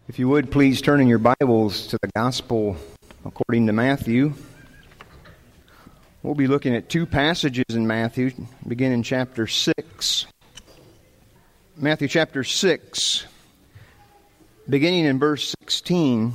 If you would, please turn in your Bibles to the Gospel according to Matthew. We'll be looking at two passages in Matthew, beginning in chapter 6. Matthew chapter 6, beginning in verse 16.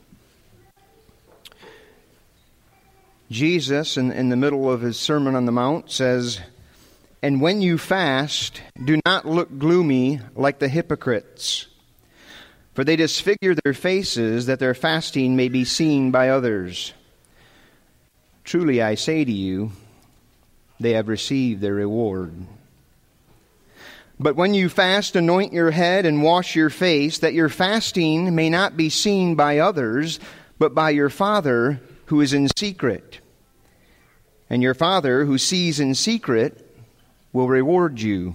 Jesus, in the middle of his Sermon on the Mount, says, "And when you fast, do not look gloomy like the hypocrites, for they disfigure their faces, that their fasting may be seen by others. Truly I say to you, they have received their reward. But when you fast, anoint your head and wash your face, that your fasting may not be seen by others, but by your Father who is in secret. And your Father who sees in secret will reward you."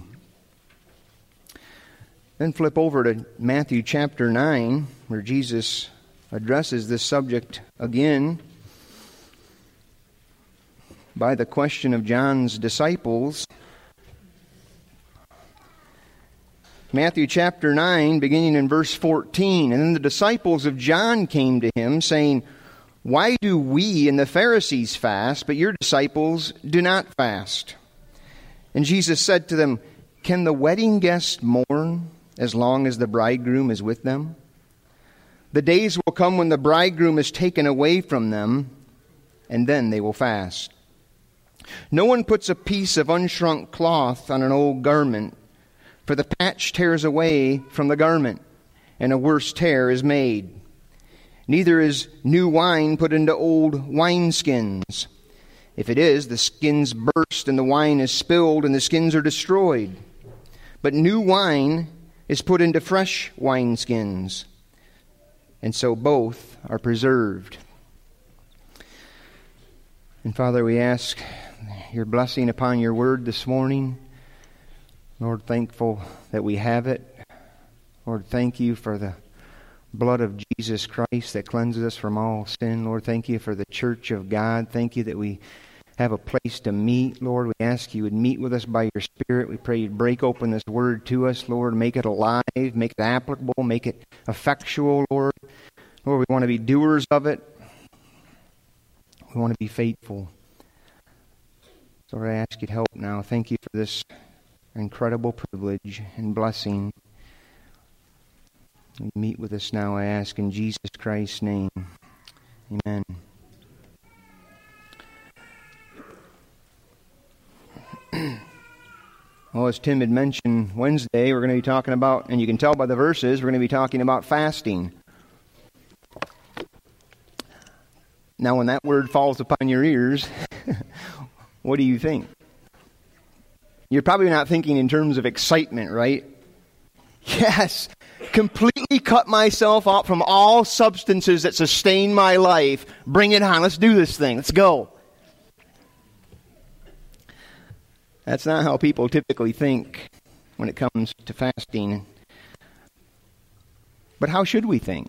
Then flip over to Matthew chapter 9, where Jesus addresses this subject again by the question of John's disciples. Matthew chapter 9, beginning in verse 14. "And then the disciples of John came to him, saying, 'Why do we and the Pharisees fast, but your disciples do not fast?' And Jesus said to them, 'Can the wedding guests mourn as long as the bridegroom is with them? The days will come when the bridegroom is taken away from them, and then they will fast. No one puts a piece of unshrunk cloth on an old garment, for the patch tears away from the garment, and a worse tear is made. Neither is new wine put into old wineskins. If it is, the skins burst, and the wine is spilled, and the skins are destroyed. But new wine is put into fresh wineskins, and so both are preserved.' And Father, we ask your blessing upon your word this morning. Lord, thankful that we have it. Lord, thank you for the blood of Jesus Christ that cleanses us from all sin. Lord, thank you for the church of God. Thank you that we have a place to meet. Lord, we ask you would meet with us by your Spirit. We pray you'd break open this word to us, Lord. Make it alive, make it applicable, make it effectual, Lord. Lord, we want to be doers of it. We want to be faithful. So Lord, I ask you to help now. Thank you for this incredible privilege and blessing. Meet with us now, I ask in Jesus Christ's name. Amen. Well, as Tim had mentioned Wednesday, we're going to be talking about, and you can tell by the verses, we're going to be talking about fasting. Now, when that word falls upon your ears, what do you think? You're probably not thinking in terms of excitement, right? Yes, completely cut myself off from all substances that sustain my life. Bring it on. Let's do this thing. Let's go. That's not how people typically think when it comes to fasting. But how should we think?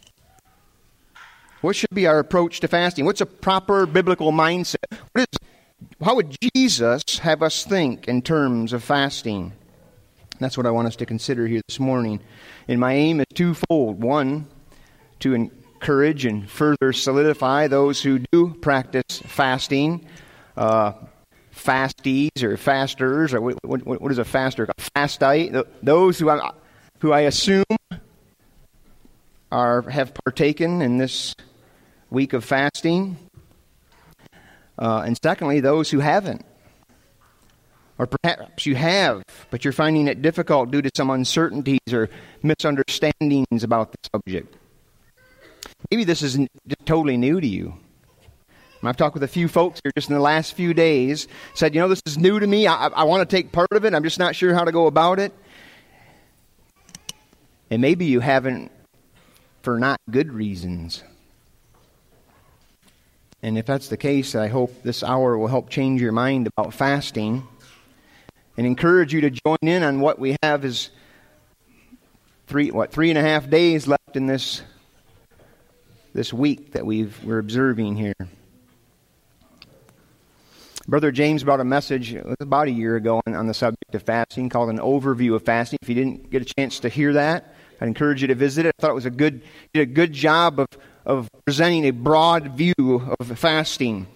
What should be our approach to fasting? What's a proper biblical mindset? How would Jesus have us think in terms of fasting? That's what I want us to consider here this morning. And my aim is twofold. One, to encourage and further solidify those who do practice fasting, fasties or fasters, or what is a faster? Fastite. Those who I assume have partaken in this week of fasting. And secondly, those who haven't. Or perhaps you have, but you're finding it difficult due to some uncertainties or misunderstandings about the subject. Maybe this is just totally new to you. And I've talked with a few folks here just in the last few days, said, this is new to me. I want to take part of it. I'm just not sure how to go about it. And maybe you haven't for not good reasons. And if that's the case, I hope this hour will help change your mind about fasting and encourage you to join in on what we have is 3.5 days left in this week that we're observing here. Brother James brought a message about a year ago on the subject of fasting called An Overview of Fasting. If you didn't get a chance to hear that, I'd encourage you to visit it. I thought it was did a good job of presenting a broad view of fasting.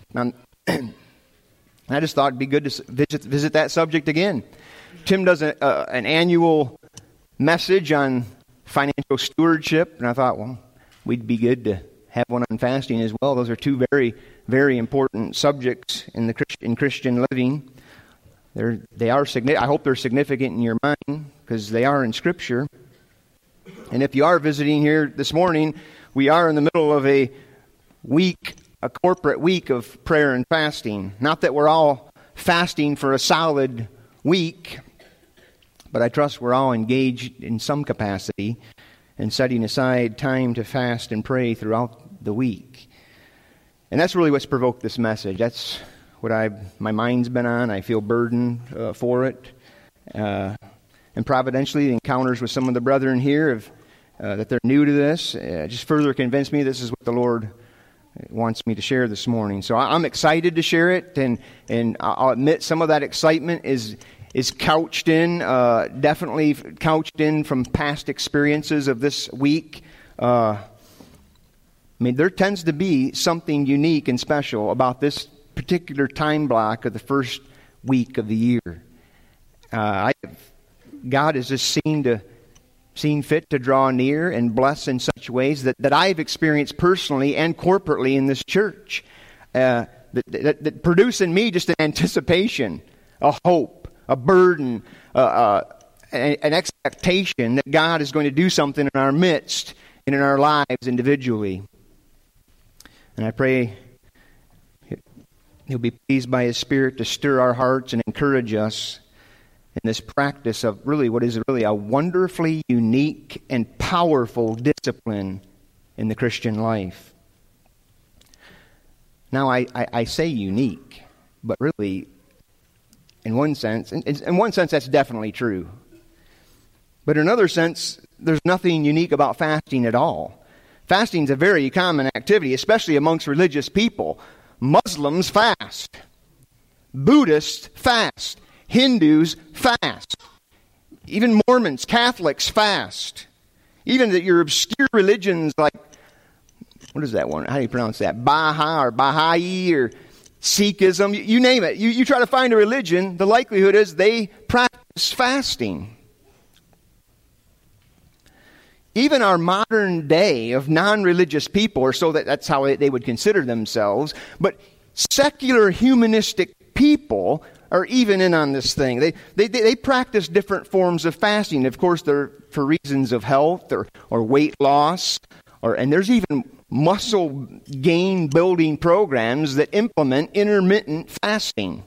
I just thought it'd be good to visit that subject again. Tim does an annual message on financial stewardship, and I thought, well, we'd be good to have one on fasting as well. Those are two very, very important subjects in Christian living. They are I hope they're significant in your mind because they are in Scripture. And if you are visiting here this morning, we are in the middle of a corporate week of prayer and fasting. Not that we're all fasting for a solid week, but I trust we're all engaged in some capacity in setting aside time to fast and pray throughout the week. And that's really what's provoked this message. That's what my mind's been on. I feel burdened for it. And providentially, the encounters with some of the brethren here that they're new to this just further convinced me this is what the Lord wants me to share this morning. So I'm excited to share it, and I'll admit some of that excitement is couched in, definitely couched in from past experiences of this week. There tends to be something unique and special about this particular time block of the first week of the year. God has just seen fit to draw near and bless in such ways that I've experienced personally and corporately in this church, that produce in me just an anticipation, a hope, a burden, an expectation that God is going to do something in our midst and in our lives individually. And I pray He'll be pleased by His Spirit to stir our hearts and encourage us in this practice of what is a wonderfully unique and powerful discipline in the Christian life. Now, I say unique, but really, in one sense that's definitely true. But in another sense, there's nothing unique about fasting at all. Fasting is a very common activity, especially amongst religious people. Muslims fast. Buddhists fast. Hindus fast. Even Mormons, Catholics fast. Even your obscure religions like, what is that one? How do you pronounce that? Baha or Baha'i or Sikhism, you name it. You try to find a religion, the likelihood is they practice fasting. Even our modern day of non-religious people, or so that's how they would consider themselves, but secular humanistic people are even in on this thing. They practice different forms of fasting. Of course, they're for reasons of health or weight loss, and there's even muscle gain building programs that implement intermittent fasting.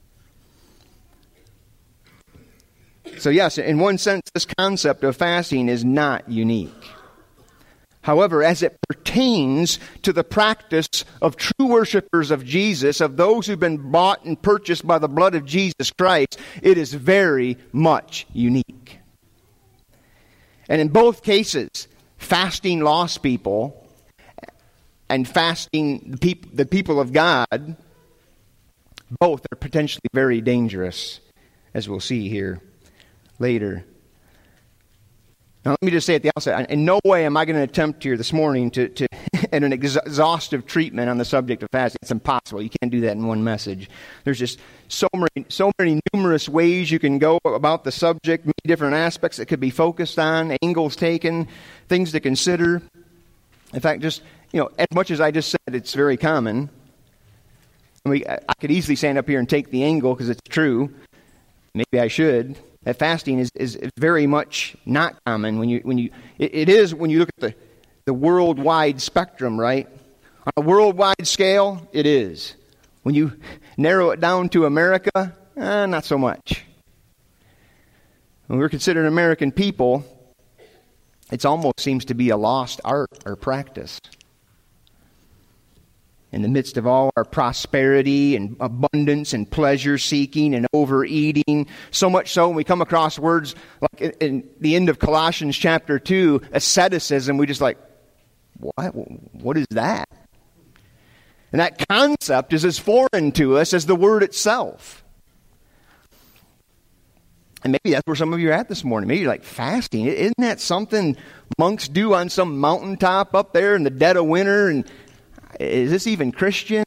So yes, in one sense, this concept of fasting is not unique. However, as it pertains to the practice of true worshipers of Jesus, of those who've been bought and purchased by the blood of Jesus Christ, it is very much unique. And in both cases, fasting lost people and fasting the people of God, both are potentially very dangerous, as we'll see here later. Now, let me just say at the outset, in no way am I going to attempt here this morning to an exhaustive treatment on the subject of fasting. It's impossible. You can't do that in one message. There's just so many numerous ways you can go about the subject, many different aspects that could be focused on, angles taken, things to consider. In fact, just, as much as I just said, it's very common. I could easily stand up here and take the angle because it's true. Maybe I should. That fasting is very much not common it is when you look at the worldwide spectrum, right? On a worldwide scale, it is. When you narrow it down to America, not so much. When we're considered American people, it almost seems to be a lost art or practice. In the midst of all our prosperity and abundance and pleasure seeking and overeating, so much so when we come across words like in the end of Colossians chapter 2, asceticism, we just like, what is that? And that concept is as foreign to us as the word itself. And maybe that's where some of you are at this morning. Maybe you're like, fasting. Isn't that something monks do on some mountaintop up there in the dead of winter? And is this even Christian?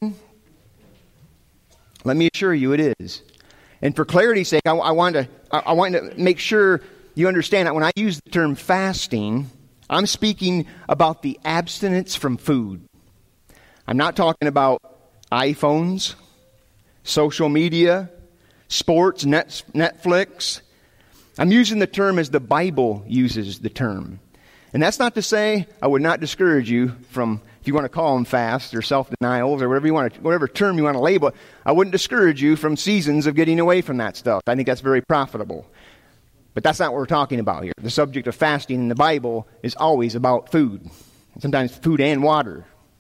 Let me assure you it is. And for clarity's sake, I want to make sure you understand that when I use the term fasting, I'm speaking about the abstinence from food. I'm not talking about iPhones, social media, sports, Netflix. I'm using the term as the Bible uses the term. And that's not to say I would not discourage you from, if you want to call them fasts or self-denials or whatever term you want to label it, I wouldn't discourage you from seasons of getting away from that stuff. I think that's very profitable. But that's not what we're talking about here. The subject of fasting in the Bible is always about food. Sometimes food and water.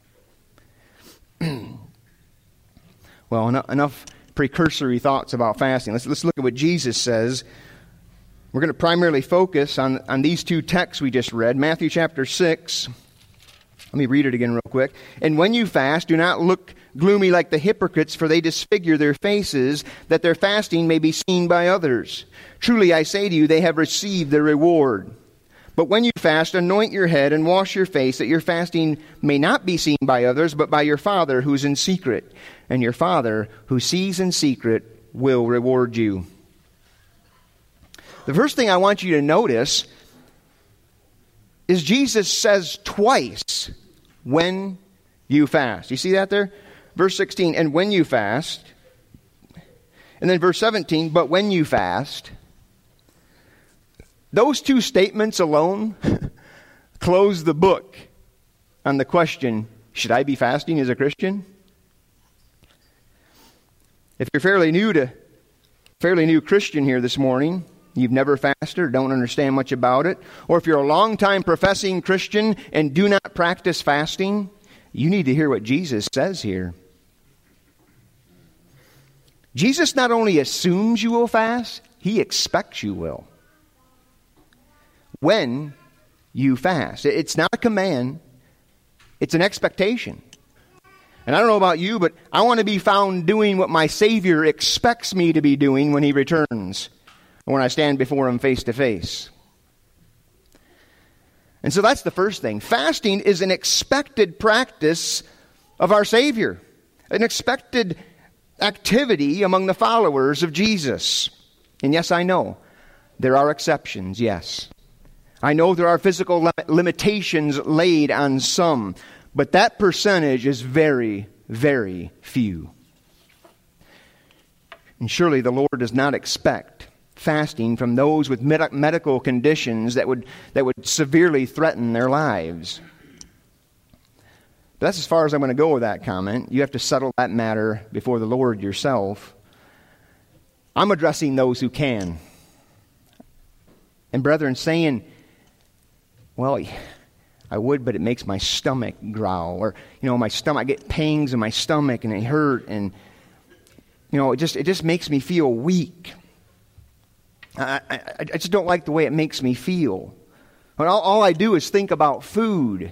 Well, enough precursory thoughts about fasting. Let's look at what Jesus says. We're going to primarily focus on these two texts we just read. Matthew chapter 6. Let me read it again real quick. And when you fast, do not look gloomy like the hypocrites, for they disfigure their faces, that their fasting may be seen by others. Truly I say to you, they have received their reward. But when you fast, anoint your head and wash your face, that your fasting may not be seen by others, but by your Father who is in secret. And your Father who sees in secret will reward you. The first thing I want you to notice is Jesus says twice, when you fast. You see that there? Verse 16, and when you fast. And then verse 17, but when you fast. Those two statements alone close the book on the question, should I be fasting as a Christian? If you're fairly new Christian here this morning, you've never fasted or don't understand much about it, or if you're a long-time professing Christian and do not practice fasting, you need to hear what Jesus says here. Jesus not only assumes you will fast, He expects you will. When you fast. It's not a command, it's an expectation. And I don't know about you, but I want to be found doing what my Savior expects me to be doing when He returns, when I stand before Him face to face. And so that's the first thing. Fasting is an expected practice of our Savior, an expected activity among the followers of Jesus. And yes, I know there are exceptions, yes. I know there are physical limitations laid on some, but that percentage is very, very few. And surely the Lord does not expect fasting from those with medical conditions that would severely threaten their lives. But that's as far as I'm going to go with that comment. You have to settle that matter before the Lord yourself. I'm addressing those who can. And brethren, saying, well, I would, but it makes my stomach growl. Or, my stomach, I get pangs in my stomach and they hurt. And, it just makes me feel weak. I just don't like the way it makes me feel. But all I do is think about food.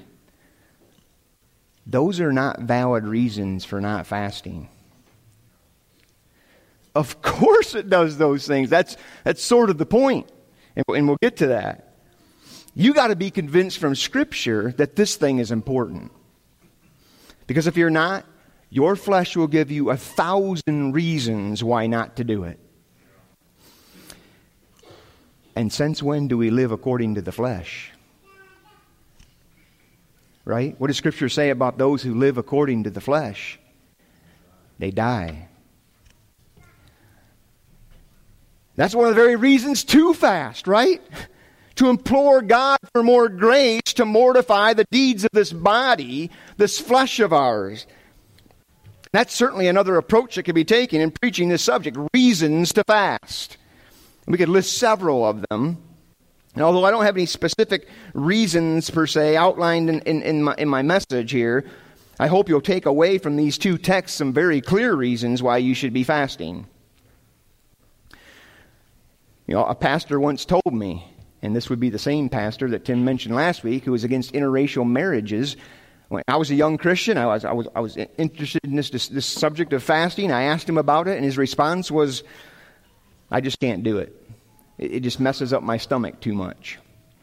Those are not valid reasons for not fasting. Of course it does those things. That's sort of the point. And we'll get to that. You got to be convinced from Scripture that this thing is important. Because if you're not, your flesh will give you 1,000 reasons why not to do it. And since when do we live according to the flesh? Right? What does Scripture say about those who live according to the flesh? They die. That's one of the very reasons to fast, right? To implore God for more grace to mortify the deeds of this body, this flesh of ours. That's certainly another approach that could be taken in preaching this subject, reasons to fast. We could list several of them. And although I don't have any specific reasons per se outlined in my message here, I hope you'll take away from these two texts some very clear reasons why you should be fasting. A pastor once told me, and this would be the same pastor that Tim mentioned last week, who was against interracial marriages. When I was a young Christian, I was interested in this subject of fasting. I asked him about it, and his response was, I just can't do it. it just messes up my stomach too much.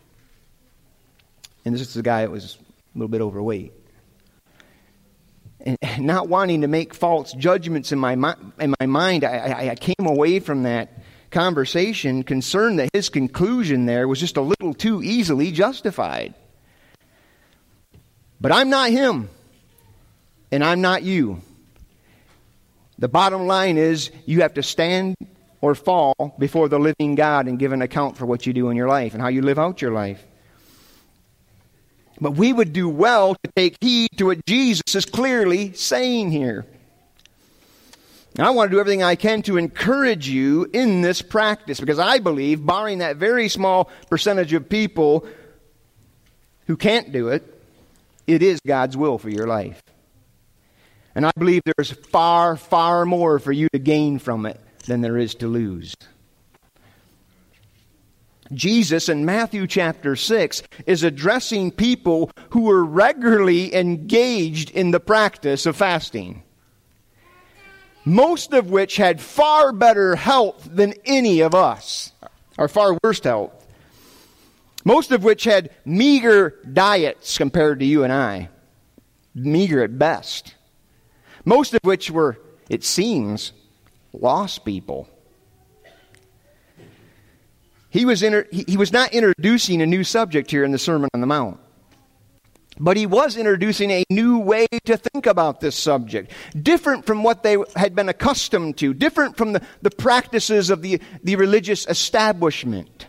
And this is a guy that was a little bit overweight. And not wanting to make false judgments in my mind, I came away from that conversation concerned that his conclusion there was just a little too easily justified. But I'm not him, and I'm not you. The bottom line is you have to stand or fall before the living God and give an account for what you do in your life and how you live out your life. But we would do well to take heed to what Jesus is clearly saying here. And I want to do everything I can to encourage you in this practice, because I believe, barring that very small percentage of people who can't do it, it is God's will for your life. And I believe there's far, far more for you to gain from it than there is to lose. Jesus in Matthew chapter 6 is addressing people who are regularly engaged in the practice of fasting, most of which had far better health than any of us, or far worse health. Most of which had meager diets compared to you and I, meager at best. Most of which were, it seems, lost people. He was not introducing a new subject here in the Sermon on the Mount. But he was introducing a new way to think about this subject. Different from what they had been accustomed to. Different from the practices of the religious establishment.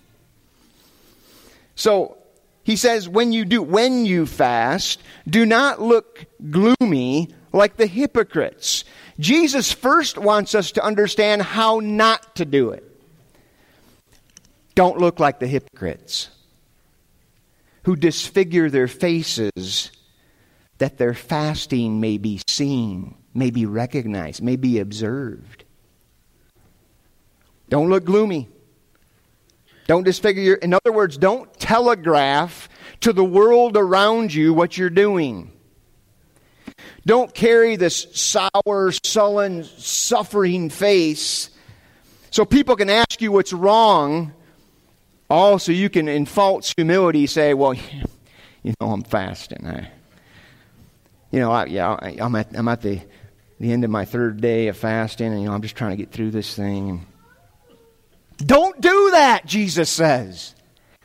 So, he says, when you fast, do not look gloomy like the hypocrites. Jesus first wants us to understand how not to do it. Don't look like the hypocrites who disfigure their faces that their fasting may be seen, may be recognized, may be observed. Don't look gloomy. Don't disfigure in other words, don't telegraph to the world around you what you're doing. Don't carry this sour, sullen, suffering face so people can ask you what's wrong. Also, you can, in false humility, say, well, I'm fasting. I'm at the end of my third day of fasting, and, I'm just trying to get through this thing. Don't do that, Jesus says.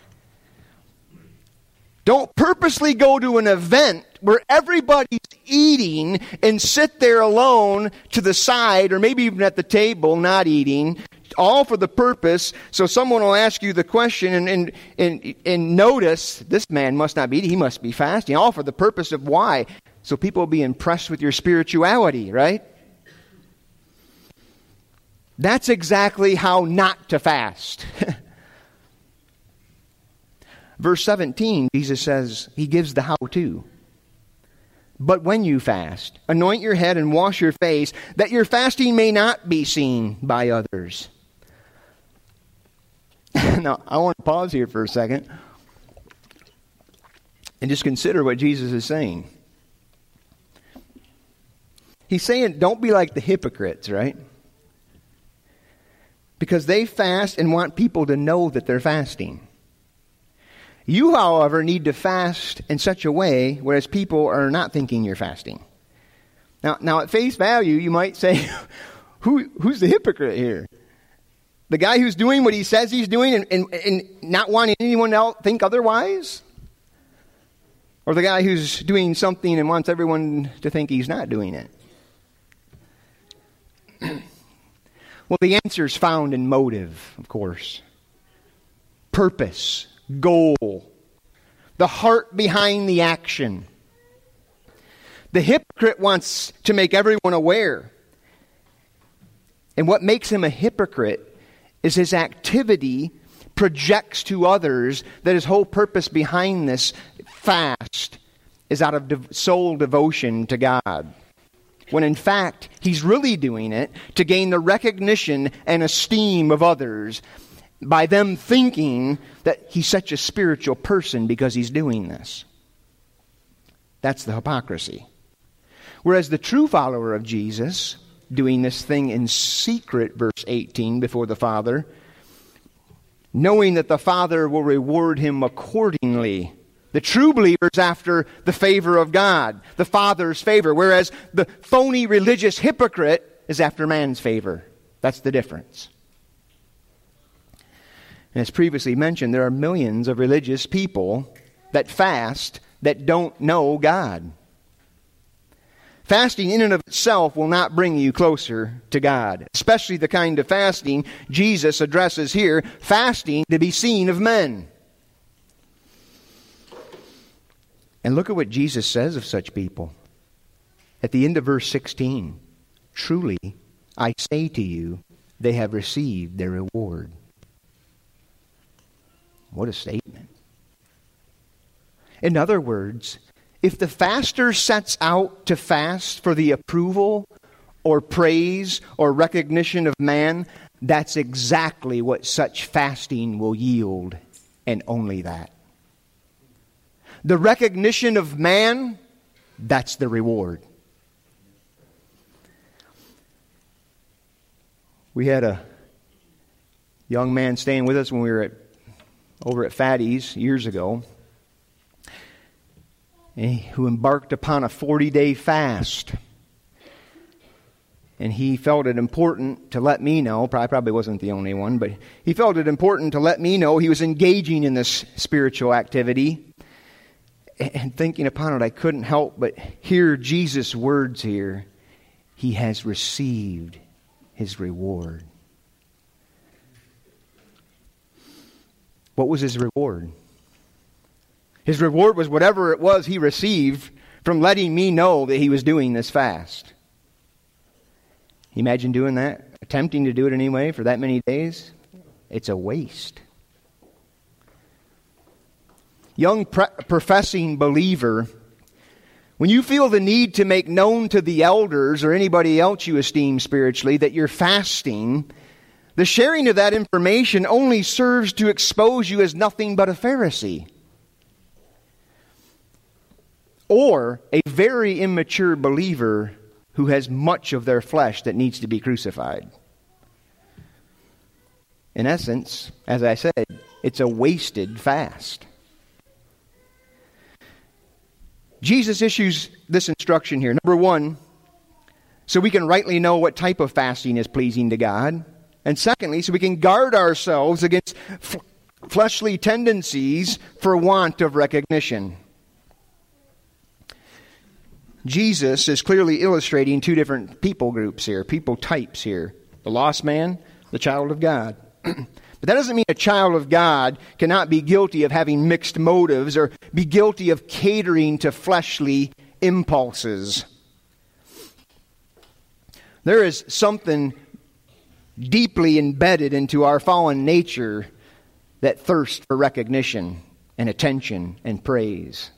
Don't purposely go to an event where everybody's eating and sit there alone to the side, or maybe even at the table, not eating, all for the purpose, so someone will ask you the question and notice, this man must not be eating, he must be fasting, all for the purpose of why? So people will be impressed with your spirituality, right? That's exactly how not to fast. Verse 17, Jesus says, he gives the how-to. But when you fast, anoint your head and wash your face, that your fasting may not be seen by others. Now, I want to pause here for a second and just consider what Jesus is saying. He's saying, don't be like the hypocrites, right? Because they fast and want people to know that they're fasting. You, however, need to fast in such a way whereas people are not thinking you're fasting. Now at face value, you might say, who's the hypocrite here? The guy who's doing what he says he's doing and not wanting anyone else to think otherwise? Or the guy who's doing something and wants everyone to think he's not doing it? Well, the answer is found in motive, of course. Purpose, goal, the heart behind the action. The hypocrite wants to make everyone aware. And what makes him a hypocrite is his activity projects to others that his whole purpose behind this fast is out of sole devotion to God. When in fact, he's really doing it to gain the recognition and esteem of others by them thinking that he's such a spiritual person because he's doing this. That's the hypocrisy. Whereas the true follower of Jesus, doing this thing in secret, verse 18, before the Father, knowing that the Father will reward him accordingly. The true believer is after the favor of God, the Father's favor, whereas the phony religious hypocrite is after man's favor. That's the difference. And as previously mentioned, there are millions of religious people that fast that don't know God. Fasting in and of itself will not bring you closer to God, especially the kind of fasting Jesus addresses here, fasting to be seen of men. And look at what Jesus says of such people. At the end of verse 16, truly, I say to you, they have received their reward. What a statement. In other words, if the faster sets out to fast for the approval or praise or recognition of man, that's exactly what such fasting will yield, and only that. The recognition of man, that's the reward. We had a young man staying with us when we were over at Fatty's years ago, who embarked upon a 40-day fast. And he felt it important to let me know, I probably wasn't the only one, but he felt it important to let me know he was engaging in this spiritual activity. And thinking upon it, I couldn't help but hear Jesus' words here. He has received his reward. What was his reward? His reward was whatever it was he received from letting me know that he was doing this fast. Imagine doing that, attempting to do it anyway for that many days. It's a waste. Young professing believer, when you feel the need to make known to the elders or anybody else you esteem spiritually that you're fasting, the sharing of that information only serves to expose you as nothing but a Pharisee, or a very immature believer who has much of their flesh that needs to be crucified. In essence, as I said, it's a wasted fast. Jesus issues this instruction here. Number one, so we can rightly know what type of fasting is pleasing to God. And secondly, so we can guard ourselves against fleshly tendencies for want of recognition. Jesus is clearly illustrating two different people groups here, people types here. The lost man, the child of God. But that doesn't mean a child of God cannot be guilty of having mixed motives or be guilty of catering to fleshly impulses. There is something deeply embedded into our fallen nature that thirsts for recognition and attention and praise.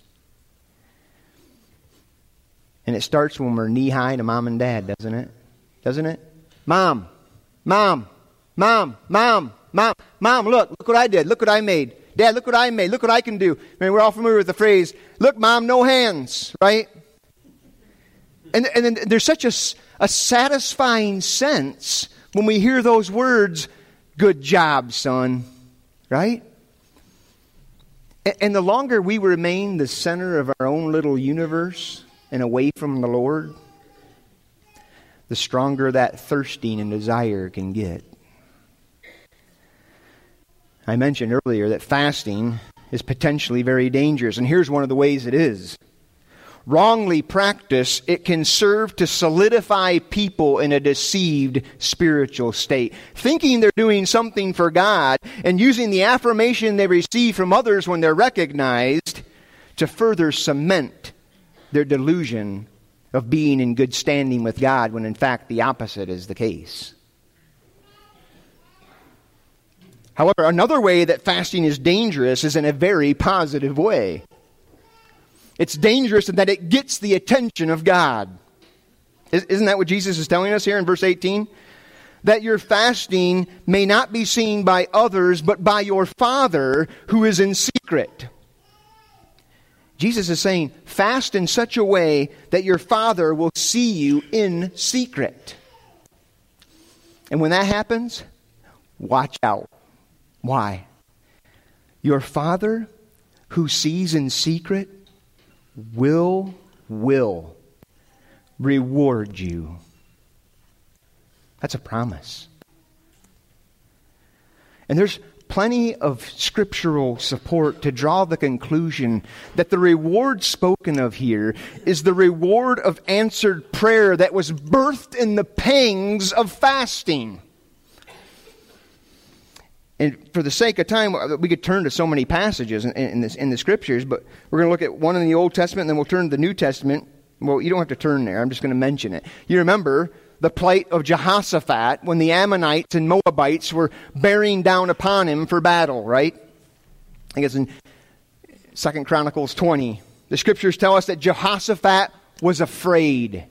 And it starts when we're knee-high to mom and dad, doesn't it? Doesn't it? Mom, mom, mom, mom, mom, mom, look what I did. Look what I made. Dad, look what I made. Look what I can do. I mean, we're all familiar with the phrase, look, mom, no hands, right? And then there's such a satisfying sense when we hear those words, good job, son, right? And the longer we remain the center of our own little universe and away from the Lord, the stronger that thirsting and desire can get. I mentioned earlier that fasting is potentially very dangerous, and here's one of the ways it is. Wrongly practiced, it can serve to solidify people in a deceived spiritual state, thinking they're doing something for God and using the affirmation they receive from others when they're recognized to further cement their delusion of being in good standing with God, when in fact the opposite is the case. However, another way that fasting is dangerous is in a very positive way. It's dangerous in that it gets the attention of God. Isn't that what Jesus is telling us here in verse 18? That your fasting may not be seen by others, but by your Father who is in secret. Jesus is saying, fast in such a way that your Father will see you in secret. And when that happens, watch out. Why? Your Father who sees in secret will reward you. That's a promise. And there's plenty of scriptural support to draw the conclusion that the reward spoken of here is the reward of answered prayer that was birthed in the pangs of fasting. And for the sake of time, we could turn to so many passages in the Scriptures, but we're going to look at one in the Old Testament, and then we'll turn to the New Testament. Well, you don't have to turn there. I'm just going to mention it. You remember the plight of Jehoshaphat when the Ammonites and Moabites were bearing down upon him for battle, right? I think it's in 2 Chronicles 20. The Scriptures tell us that Jehoshaphat was afraid.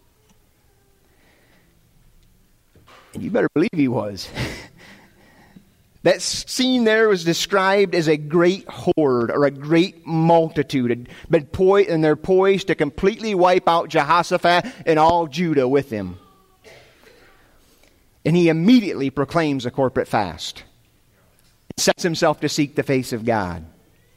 And you better believe he was. That scene there was described as a great horde or a great multitude. And they're poised to completely wipe out Jehoshaphat and all Judah with him. And he immediately proclaims a corporate fast. Sets himself to seek the face of God.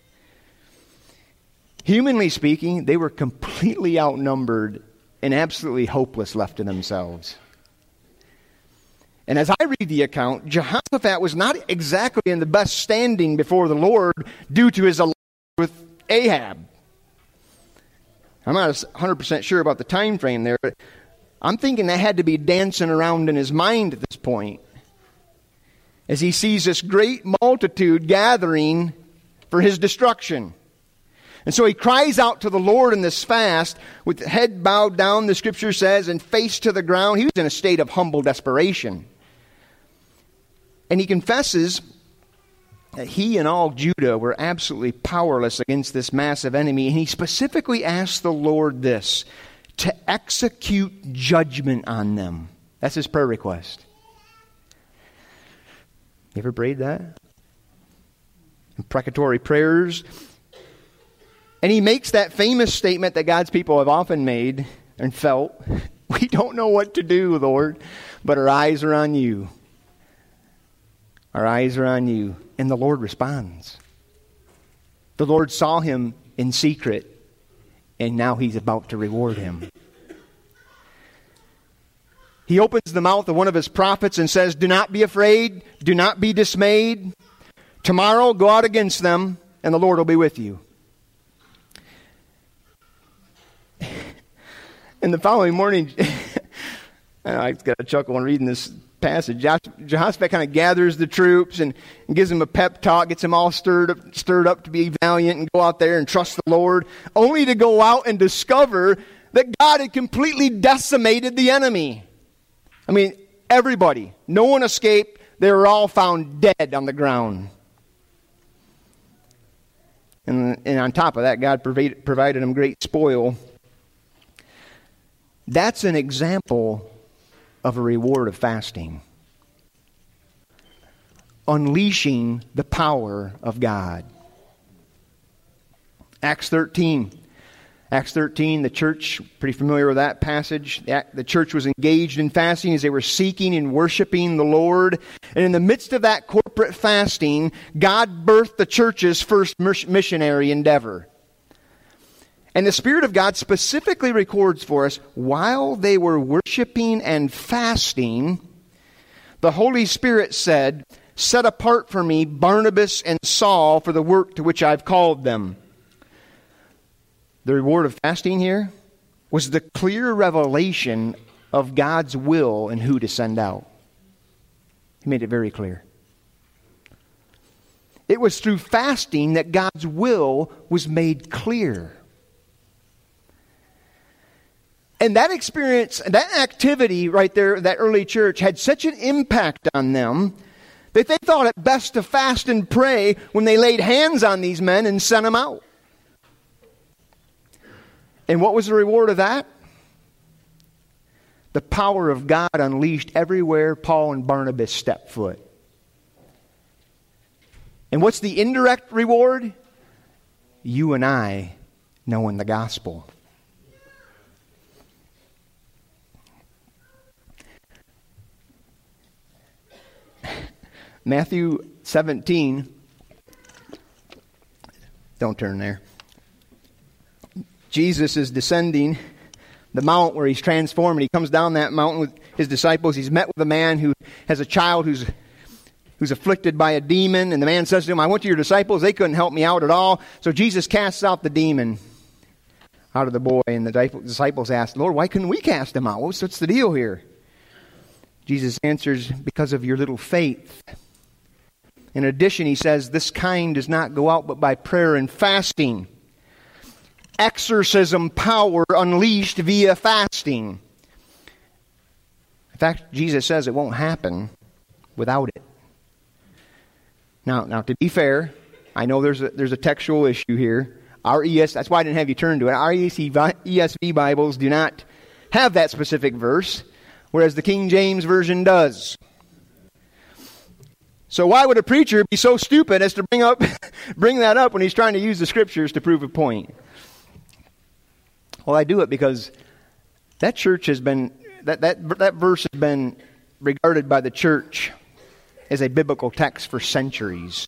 Humanly speaking, they were completely outnumbered and absolutely hopeless left to themselves. And as I read the account, Jehoshaphat was not exactly in the best standing before the Lord due to his alliance with Ahab. I'm not 100% sure about the time frame there, but I'm thinking that had to be dancing around in his mind at this point as he sees this great multitude gathering for his destruction. And so he cries out to the Lord in this fast with head bowed down, the Scripture says, and face to the ground. He was in a state of humble desperation. And he confesses that he and all Judah were absolutely powerless against this massive enemy. And he specifically asks the Lord this, to execute judgment on them. That's his prayer request. You ever prayed that? Imprecatory prayers. And he makes that famous statement that God's people have often made and felt. We don't know what to do, Lord, but our eyes are on you. Our eyes are on you. And the Lord responds. The Lord saw him in secret, and now he's about to reward him. He opens the mouth of one of his prophets and says, do not be afraid, do not be dismayed. Tomorrow go out against them, and the Lord will be with you. And the following morning, I got a chuckle when reading this passage. Jehoshaphat kind of gathers the troops and gives them a pep talk, gets them all stirred up to be valiant and go out there and trust the Lord, only to go out and discover that God had completely decimated the enemy. I mean, everybody. No one escaped. They were all found dead on the ground. And on top of that, God provided them great spoil. That's an example of a reward of fasting. Unleashing the power of God. Acts 13. Acts 13, the church, pretty familiar with that passage. The church was engaged in fasting as they were seeking and worshiping the Lord. And in the midst of that corporate fasting, God birthed the church's first missionary endeavor. And the Spirit of God specifically records for us, while they were worshiping and fasting, the Holy Spirit said, set apart for me Barnabas and Saul for the work to which I've called them. The reward of fasting here was the clear revelation of God's will and who to send out. He made it very clear. It was through fasting that God's will was made clear. And that experience, that activity right there, that early church, had such an impact on them that they thought it best to fast and pray when they laid hands on these men and sent them out. And what was the reward of that? The power of God unleashed everywhere Paul and Barnabas stepped foot. And what's the indirect reward? You and I knowing the gospel. Matthew 17 Don't turn there. Jesus is descending the mount where he's transformed. He comes down that mountain with his disciples. He's met with a man who has a child who's afflicted by a demon. And the man says to him, I went to your disciples. They couldn't help me out at all. So Jesus casts out the demon out of the boy. And the disciples ask, Lord, why couldn't we cast him out? What's the deal here? Jesus answers, because of your little faith. In addition, he says, this kind does not go out but by prayer and fasting. Exorcism power unleashed via fasting. In fact, Jesus says it won't happen without it. Now, to be fair, I know there's a textual issue here. That's why I didn't have you turn to it. Our ESV Bibles do not have that specific verse, whereas the King James Version does. So why would a preacher be so stupid as to bring that up when he's trying to use the Scriptures to prove a point? Well, I do it because that church has been, that verse has been regarded by the church as a biblical text for centuries.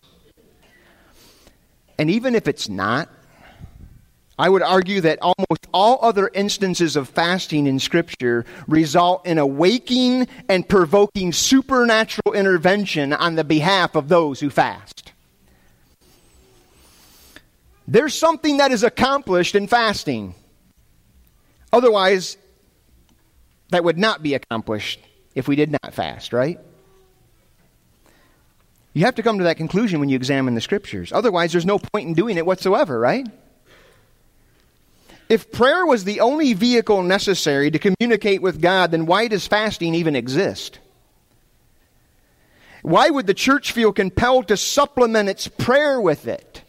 And even if it's not, I would argue that almost all other instances of fasting in Scripture result in a waking and provoking supernatural intervention on the behalf of those who fast. There's something that is accomplished in fasting. Otherwise, that would not be accomplished if we did not fast, right? You have to come to that conclusion when you examine the Scriptures. Otherwise, there's no point in doing it whatsoever, right? If prayer was the only vehicle necessary to communicate with God, then why does fasting even exist? Why would the church feel compelled to supplement its prayer with it?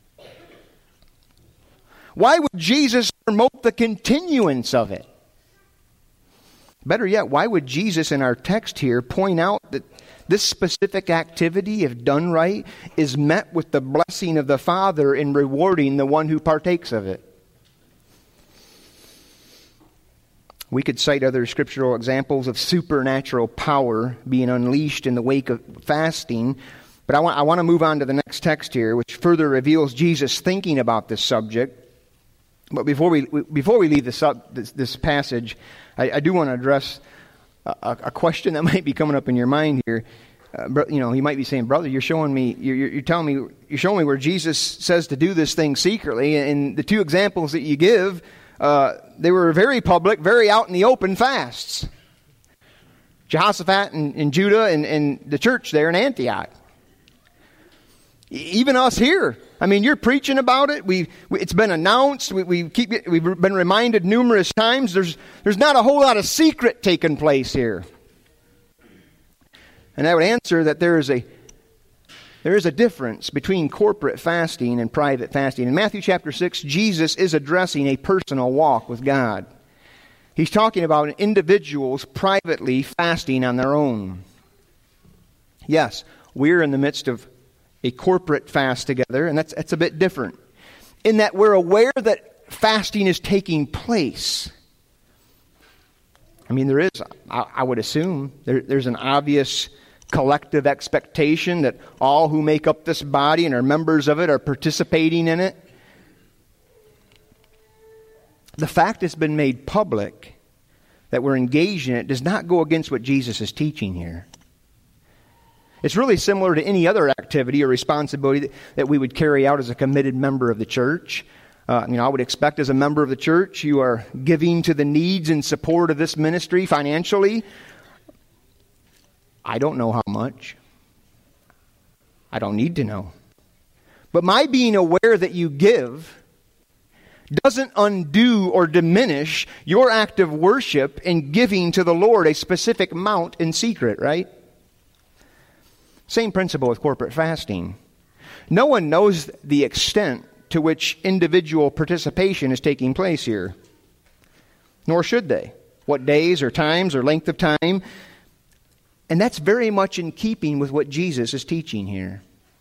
Why would Jesus promote the continuance of it? Better yet, why would Jesus in our text here point out that this specific activity, if done right, is met with the blessing of the Father in rewarding the one who partakes of it? We could cite other scriptural examples of supernatural power being unleashed in the wake of fasting, but I want to move on to the next text here, which further reveals Jesus' thinking about this subject. But before we leave this passage, I do want to address a question that might be coming up in your mind here. You might be saying, "Brother, you're showing me where Jesus says to do this thing secretly." And the two examples that you give, they were very public, very out in the open fasts. Jehoshaphat in Judah and the church there in Antioch. Even us here. I mean, you're preaching about it. It's been announced. We've been reminded numerous times. There's not a whole lot of secret taking place here. And I would answer that there is a difference between corporate fasting and private fasting. In Matthew chapter 6, Jesus is addressing a personal walk with God. He's talking about individuals privately fasting on their own. Yes, we're in the midst of a corporate fast together, and that's a bit different in that we're aware that fasting is taking place. I mean, there is, I would assume, there's an obvious collective expectation that all who make up this body and are members of it are participating in it. The fact it's been made public that we're engaged in it does not go against what Jesus is teaching here. It's really similar to any other activity or responsibility that we would carry out as a committed member of the church. I would expect as a member of the church, you are giving to the needs and support of this ministry financially. I don't know how much. I don't need to know. But my being aware that you give doesn't undo or diminish your act of worship in giving to the Lord a specific amount in secret, right? Same principle with corporate fasting. No one knows the extent to which individual participation is taking place here. Nor should they. What days or times or length of time. And that's very much in keeping with what Jesus is teaching here.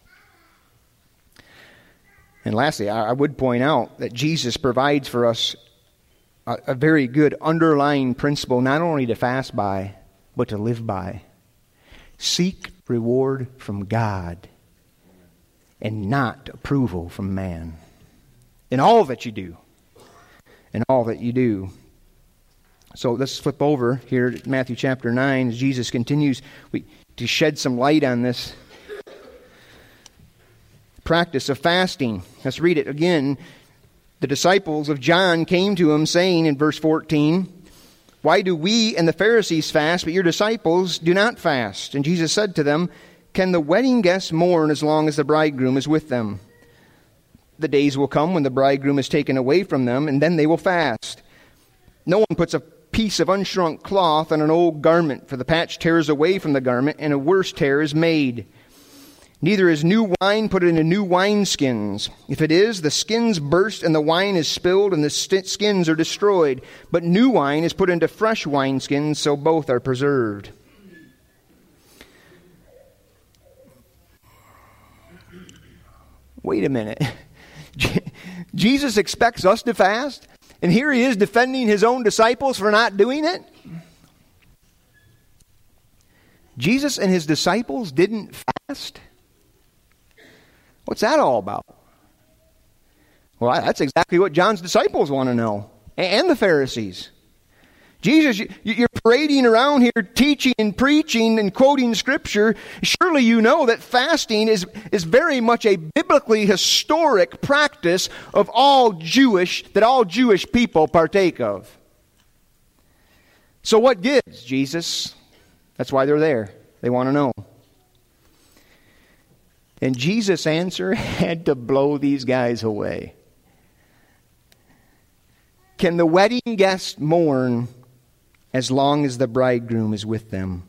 And lastly, I would point out that Jesus provides for us a very good underlying principle, not only to fast by, but to live by. Seek reward from God and not approval from man. in all that you do. In all that you do. So let's flip over here to Matthew chapter 9 as Jesus continues to shed some light on this practice of fasting. Let's read it again. The disciples of John came to him saying in verse 14, "Why do we and the Pharisees fast, but your disciples do not fast?" And Jesus said to them, "Can the wedding guests mourn as long as the bridegroom is with them? The days will come when the bridegroom is taken away from them, and then they will fast. No one puts a piece of unshrunk cloth on an old garment, for the patch tears away from the garment, and a worse tear is made. Neither is new wine put into new wineskins. If it is, the skins burst and the wine is spilled and the skins are destroyed. But new wine is put into fresh wineskins, so both are preserved." Wait a minute. Jesus expects us to fast, and here he is defending his own disciples for not doing it? Jesus and his disciples didn't fast? What's that all about? Well, that's exactly what John's disciples want to know, and the Pharisees. Jesus, you're parading around here teaching and preaching and quoting Scripture. Surely you know that fasting is very much a biblically historic practice of all Jewish people partake of. So what gives, Jesus? That's why they're there. They want to know. And Jesus' answer had to blow these guys away. Can the wedding guests mourn as long as the bridegroom is with them?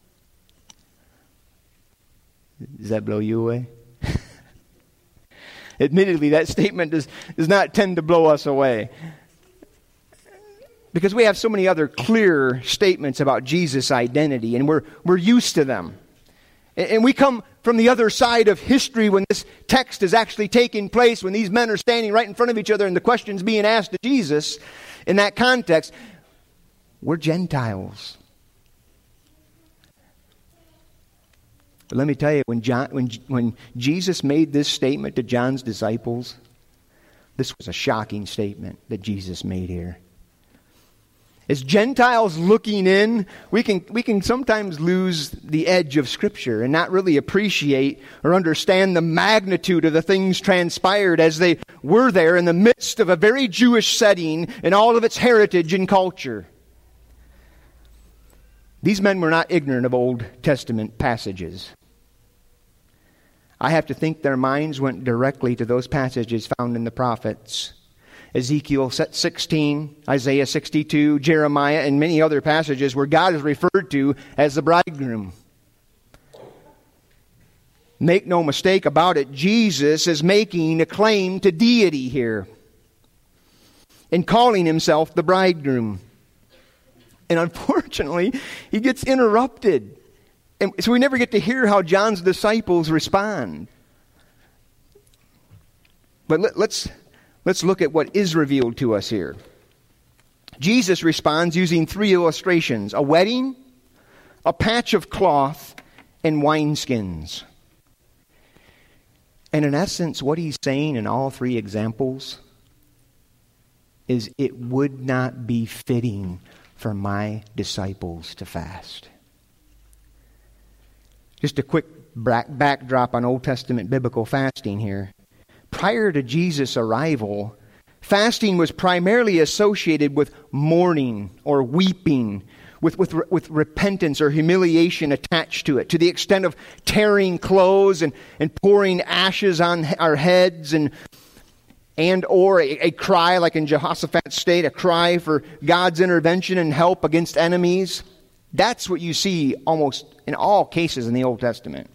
Does that blow you away? Admittedly, that statement does not tend to blow us away. Because we have so many other clear statements about Jesus' identity, and we're used to them. And we come from the other side of history when this text is actually taking place, when these men are standing right in front of each other and the question's being asked to Jesus. In that context, we're Gentiles. But let me tell you, when Jesus made this statement to John's disciples, this was a shocking statement that Jesus made here. As Gentiles looking in, we can sometimes lose the edge of Scripture and not really appreciate or understand the magnitude of the things transpired as they were there in the midst of a very Jewish setting and all of its heritage and culture. These men were not ignorant of Old Testament passages. I have to think their minds went directly to those passages found in the prophets. Ezekiel 16, Isaiah 62, Jeremiah, and many other passages where God is referred to as the bridegroom. Make no mistake about it, Jesus is making a claim to deity here and calling himself the bridegroom. And unfortunately, he gets interrupted. And so we never get to hear how John's disciples respond. But let's look at what is revealed to us here. Jesus responds using three illustrations: a wedding, a patch of cloth, and wineskins. And in essence, what he's saying in all three examples is it would not be fitting for my disciples to fast. Just a quick backdrop on Old Testament biblical fasting here. Prior to Jesus' arrival, fasting was primarily associated with mourning or weeping, with repentance or humiliation attached to it, to the extent of tearing clothes and pouring ashes on our heads or a cry, like in Jehoshaphat's state, a cry for God's intervention and help against enemies. That's what you see almost in all cases in the Old Testament.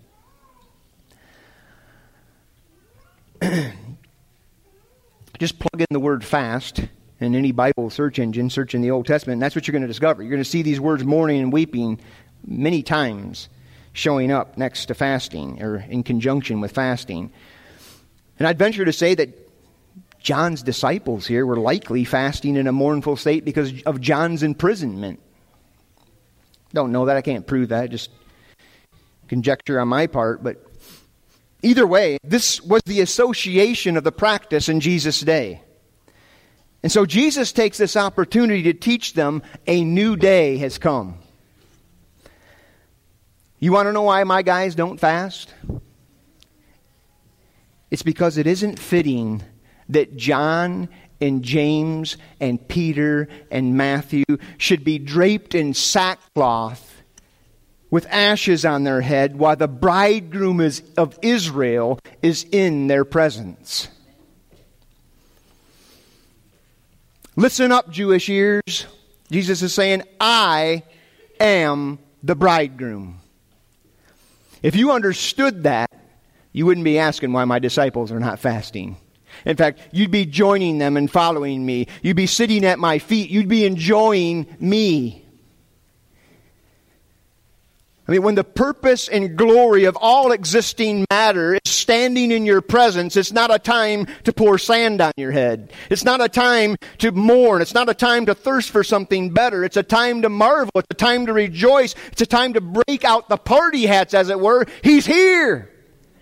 Just plug in the word fast in any Bible search engine, search in the Old Testament, and that's what you're going to discover. You're going to see these words mourning and weeping many times showing up next to fasting or in conjunction with fasting. And I'd venture to say that John's disciples here were likely fasting in a mournful state because of John's imprisonment. Don't know that. I can't prove that. Just conjecture on my part. But Either way, this was the association of the practice in Jesus' day. And so Jesus takes this opportunity to teach them a new day has come. You want to know why my guys don't fast? It's because it isn't fitting that John and James and Peter and Matthew should be draped in sackcloth with ashes on their head while the bridegroom of Israel is in their presence. Listen up, Jewish ears. Jesus is saying, I am the bridegroom. If you understood that, you wouldn't be asking why my disciples are not fasting. In fact, you'd be joining them and following me. You'd be sitting at my feet. You'd be enjoying me. I mean, when the purpose and glory of all existing matter is standing in your presence, it's not a time to pour sand on your head. It's not a time to mourn. It's not a time to thirst for something better. It's a time to marvel. It's a time to rejoice. It's a time to break out the party hats, as it were. He's here.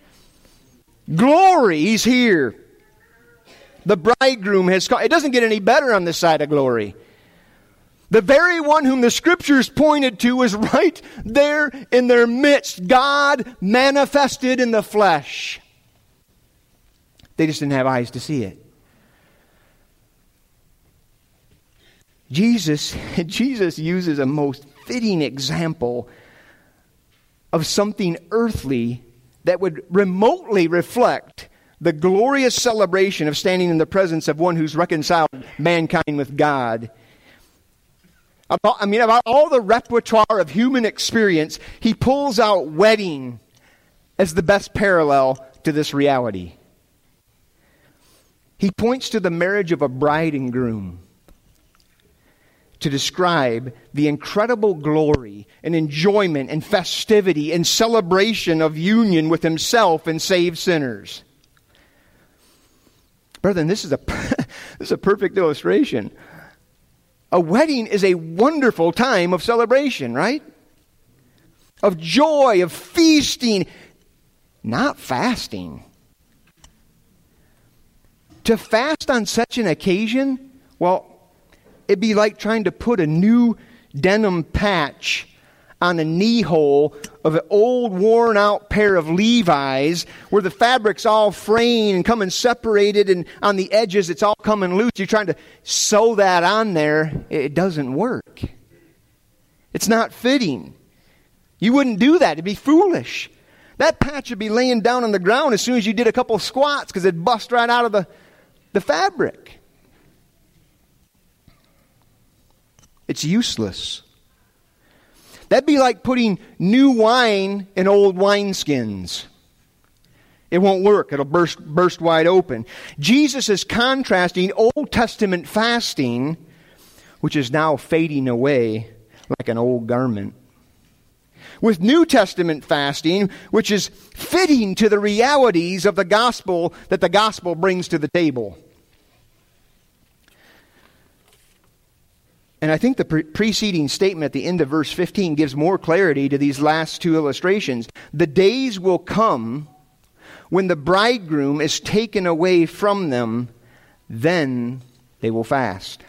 Glory, He's here. The bridegroom has come. It doesn't get any better on this side of glory. The very one whom the Scriptures pointed to is right there in their midst. God manifested in the flesh. They just didn't have eyes to see it. Jesus uses a most fitting example of something earthly that would remotely reflect the glorious celebration of standing in the presence of one who's reconciled mankind with God. About all the repertoire of human experience, he pulls out wedding as the best parallel to this reality. He points to the marriage of a bride and groom to describe the incredible glory and enjoyment and festivity and celebration of union with himself and saved sinners. Brethren, this is a perfect illustration. A wedding is a wonderful time of celebration, right? Of joy, of feasting, not fasting. To fast on such an occasion, well, it'd be like trying to put a new denim patch on a knee hole of an old worn-out pair of Levi's where the fabric's all fraying and coming separated, and on the edges it's all coming loose. You're trying to sew that on there. It doesn't work. It's not fitting. You wouldn't do that. It'd be foolish. That patch would be laying down on the ground as soon as you did a couple of squats because it'd bust right out of the fabric. It's useless. That'd be like putting new wine in old wineskins. It won't work. It'll burst wide open. Jesus is contrasting Old Testament fasting, which is now fading away like an old garment, with New Testament fasting, which is fitting to the realities of the gospel that the gospel brings to the table. And I think the preceding statement at the end of verse 15 gives more clarity to these last two illustrations. The days will come when the bridegroom is taken away from them, then they will fast.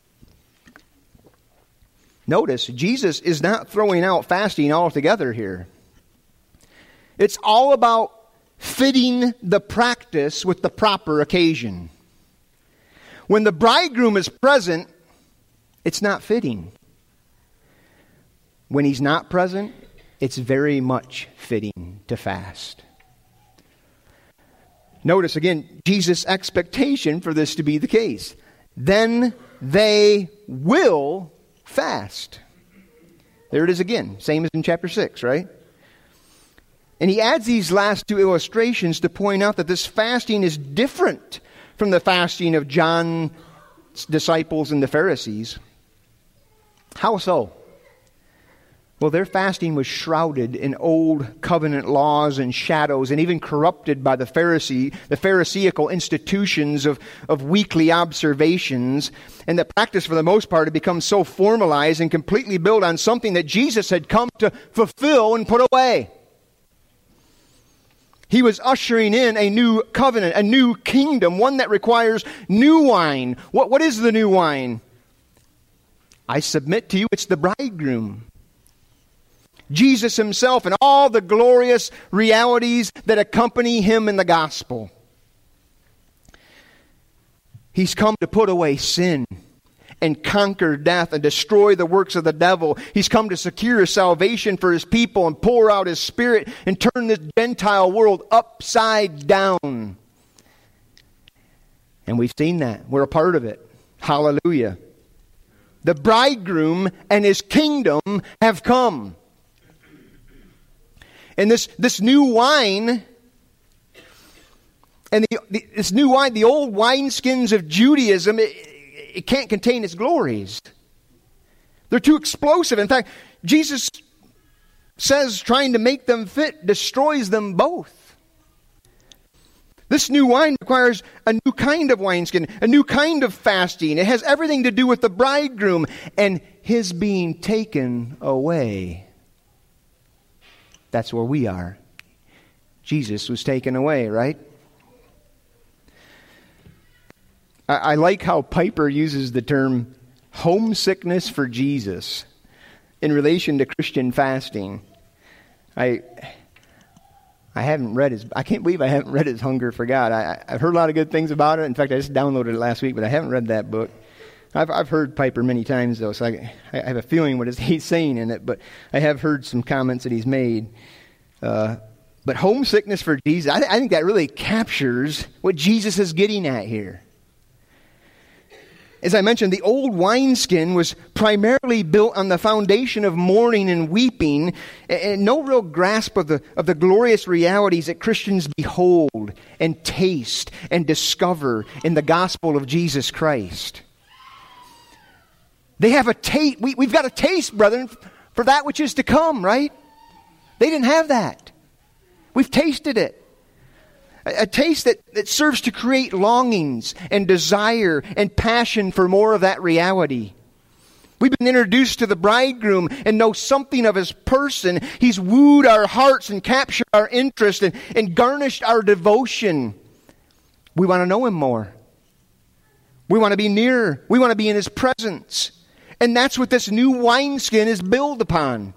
Notice, Jesus is not throwing out fasting altogether here. It's all about fitting the practice with the proper occasion. When the bridegroom is present, it's not fitting. When he's not present, it's very much fitting to fast. Notice again, Jesus' expectation for this to be the case. Then they will fast. There it is again, same as in chapter 6, right? And he adds these last two illustrations to point out that this fasting is different from the fasting of John's disciples and the Pharisees. How so? Well, their fasting was shrouded in old covenant laws and shadows, and even corrupted by the Pharisaical institutions of weekly observations. And the practice, for the most part, had become so formalized and completely built on something that Jesus had come to fulfill and put away. He was ushering in a new covenant, a new kingdom, one that requires new wine. What is the new wine? I submit to you, it's the bridegroom. Jesus himself and all the glorious realities that accompany him in the gospel. He's come to put away sin and conquer death and destroy the works of the devil. He's come to secure salvation for his people and pour out his Spirit and turn this Gentile world upside down. And we've seen that. We're a part of it. Hallelujah. The bridegroom and his kingdom have come. And this new wine, and this new wine, the old wineskins of Judaism, it can't contain its glories. They're too explosive. In fact, Jesus says trying to make them fit destroys them both. This new wine requires a new kind of wineskin, a new kind of fasting. It has everything to do with the bridegroom and his being taken away. That's where we are. Jesus was taken away, right? I like how Piper uses the term homesickness for Jesus in relation to Christian fasting. I haven't read his, I can't believe I haven't read his Hunger for God. I've heard a lot of good things about it. In fact, I just downloaded it last week, but I haven't read that book. I've heard Piper many times, though, so I have a feeling what he's saying in it, but I have heard some comments that he's made. But homesickness for Jesus, I think that really captures what Jesus is getting at here. As I mentioned, the old wineskin was primarily built on the foundation of mourning and weeping, and no real grasp of the glorious realities that Christians behold and taste and discover in the gospel of Jesus Christ. They have a taste. We've got a taste, brethren, for that which is to come, right? They didn't have that. We've tasted it. A taste that serves to create longings and desire and passion for more of that reality. We've been introduced to the bridegroom and know something of his person. He's wooed our hearts and captured our interest and garnished our devotion. We want to know him more. We want to be near. We want to be in his presence. And that's what this new wineskin is built upon.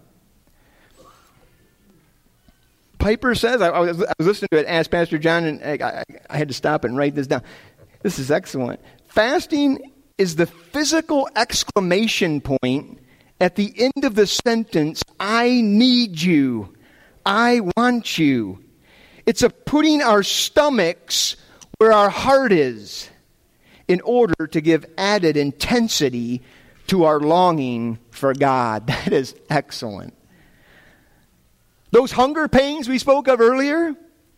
Piper says, I was listening to it, asked Pastor John, and I had to stop and write this down. This is excellent. Fasting is the physical exclamation point at the end of the sentence, I need you. I want you. It's a putting our stomachs where our heart is in order to give added intensity to our longing for God. That is excellent. Those hunger pains we spoke of earlier,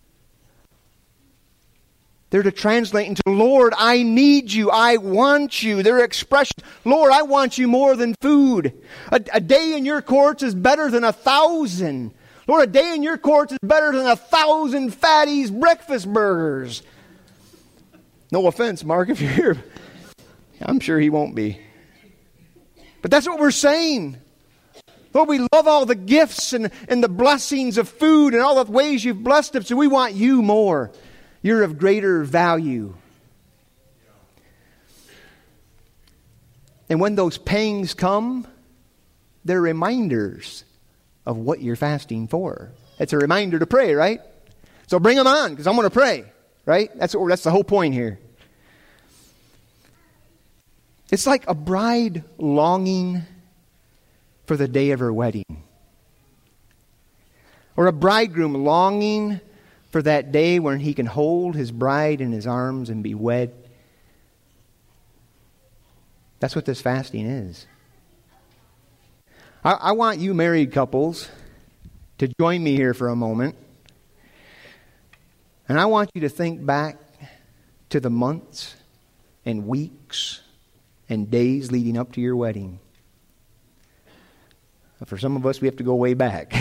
they're to translate into, Lord, I need you. I want you. Their expression, Lord, I want you more than food. A day in your courts is better than 1,000. Lord, a day in your courts is better than 1,000 Fatty's breakfast burgers. No offense, Mark, if you're here. I'm sure he won't be. But that's what we're saying. Lord, we love all the gifts and the blessings of food and all the ways you've blessed us, so we want you more. You're of greater value. And when those pangs come, they're reminders of what you're fasting for. It's a reminder to pray, right? So bring them on, because I'm going to pray, right? That's the whole point here. It's like a bride longing for the day of her wedding. Or a bridegroom longing for that day when he can hold his bride in his arms and be wed. That's what this fasting is. I want you married couples to join me here for a moment. And I want you to think back to the months and weeks and days leading up to your wedding. For some of us, we have to go way back.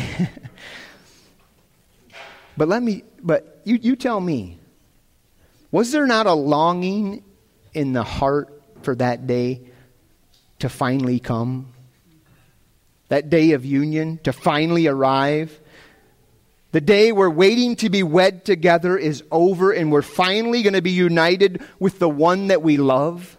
But you tell me, was there not a longing in the heart for that day to finally come? That day of union to finally arrive? The day we're waiting to be wed together is over, and we're finally going to be united with the one that we love.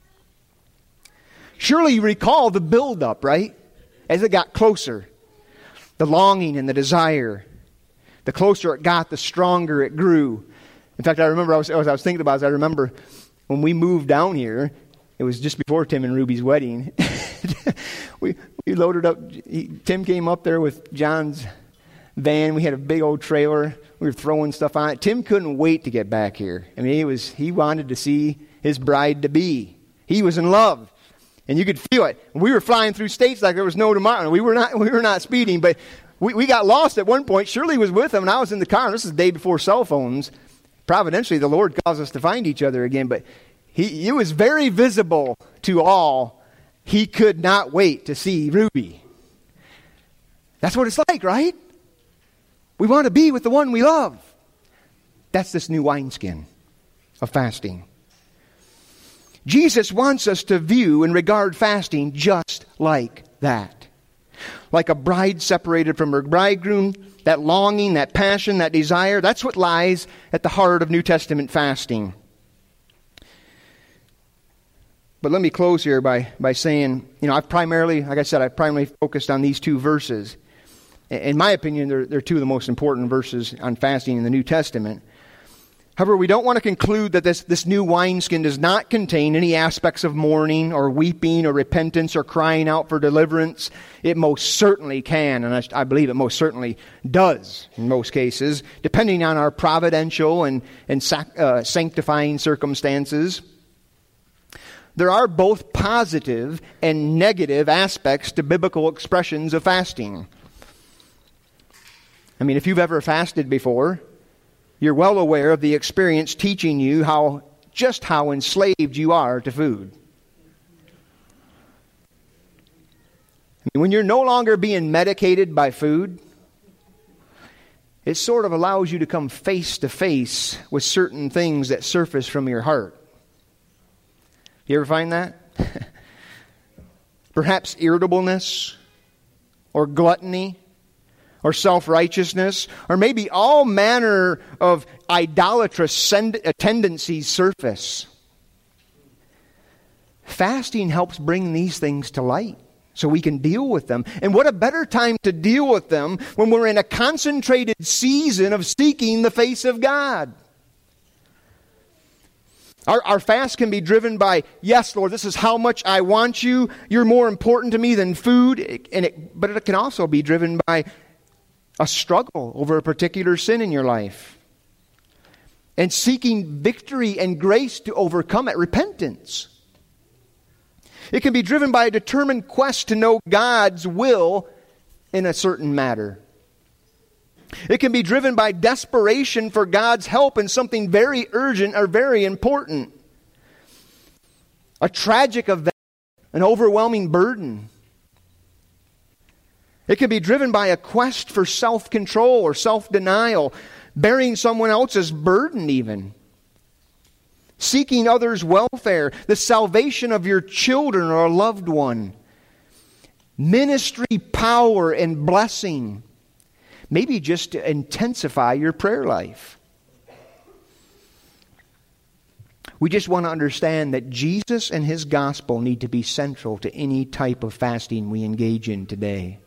Surely you recall the build-up, right? As it got closer. The longing and the desire. The closer it got, the stronger it grew. In fact, I remember, I was thinking about it, I remember when we moved down here, it was just before Tim and Ruby's wedding. we loaded up, Tim came up there with John's van. We had a big old trailer. We were throwing stuff on it. Tim couldn't wait to get back here. I mean, he wanted to see his bride-to-be. He was in love. And you could feel it. We were flying through states like there was no tomorrow. We were not speeding, but we got lost at one point. Shirley was with him, and I was in the car. And this is the day before cell phones. Providentially, the Lord caused us to find each other again. But it was very visible to all. He could not wait to see Ruby. That's what it's like, right? We want to be with the one we love. That's this new wineskin of fasting. Jesus wants us to view and regard fasting just like that. Like a bride separated from her bridegroom, that longing, that passion, that desire, that's what lies at the heart of New Testament fasting. But let me close here by saying, I've primarily focused on these two verses. In my opinion, they're two of the most important verses on fasting in the New Testament. However, we don't want to conclude that this new wineskin does not contain any aspects of mourning or weeping or repentance or crying out for deliverance. It most certainly can, and I believe it most certainly does in most cases, depending on our providential and sanctifying circumstances. There are both positive and negative aspects to biblical expressions of fasting. I mean, if you've ever fasted before, you're well aware of the experience teaching you just how enslaved you are to food. I mean, when you're no longer being medicated by food, it sort of allows you to come face to face with certain things that surface from your heart. You ever find that? Perhaps irritableness or gluttony, or self-righteousness, or maybe all manner of idolatrous tendencies surface. Fasting helps bring these things to light so we can deal with them. And what a better time to deal with them when we're in a concentrated season of seeking the face of God. Our fast can be driven by, yes, Lord, this is how much I want you. You're more important to me than food. But it can also be driven by a struggle over a particular sin in your life. And seeking victory and grace to overcome it, repentance. It can be driven by a determined quest to know God's will in a certain matter. It can be driven by desperation for God's help in something very urgent or very important. A tragic event, an overwhelming burden. It can be driven by a quest for self-control or self-denial, bearing someone else's burden even. Seeking others' welfare, the salvation of your children or a loved one. Ministry, power, and blessing. Maybe just to intensify your prayer life. We just want to understand that Jesus and His gospel need to be central to any type of fasting we engage in today.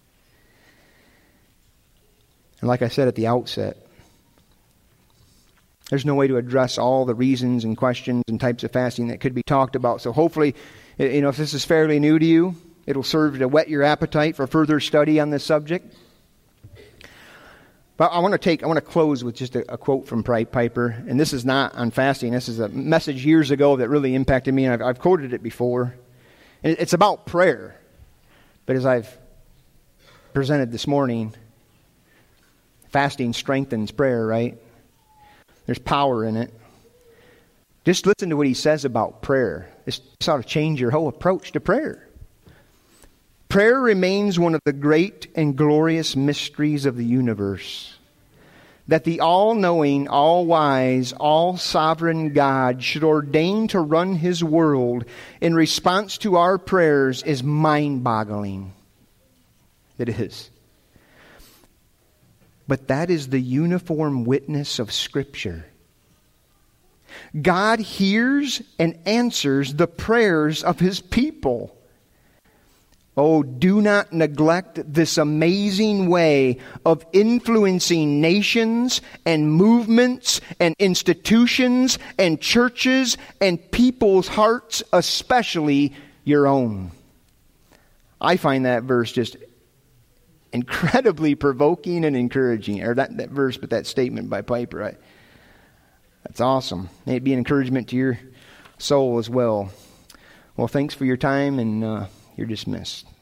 And like I said at the outset, there's no way to address all the reasons and questions and types of fasting that could be talked about. So hopefully, if this is fairly new to you, it'll serve to whet your appetite for further study on this subject. But I want to close with just a quote from Piper. And this is not on fasting. This is a message years ago that really impacted me. And I've quoted it before. And it's about prayer. But as I've presented this morning, fasting strengthens prayer, right? There's power in it. Just listen to what he says about prayer. This ought to change your whole approach to prayer. Prayer remains one of the great and glorious mysteries of the universe. That the all-knowing, all-wise, all-sovereign God should ordain to run His world in response to our prayers is mind-boggling. It is. But that is the uniform witness of Scripture. God hears and answers the prayers of His people. Oh, do not neglect this amazing way of influencing nations and movements and institutions and churches and people's hearts, especially your own. I find that verse just incredibly provoking and encouraging. Or that verse, but that statement by Piper. That's awesome. May it be an encouragement to your soul as well. Well, thanks for your time, and you're dismissed.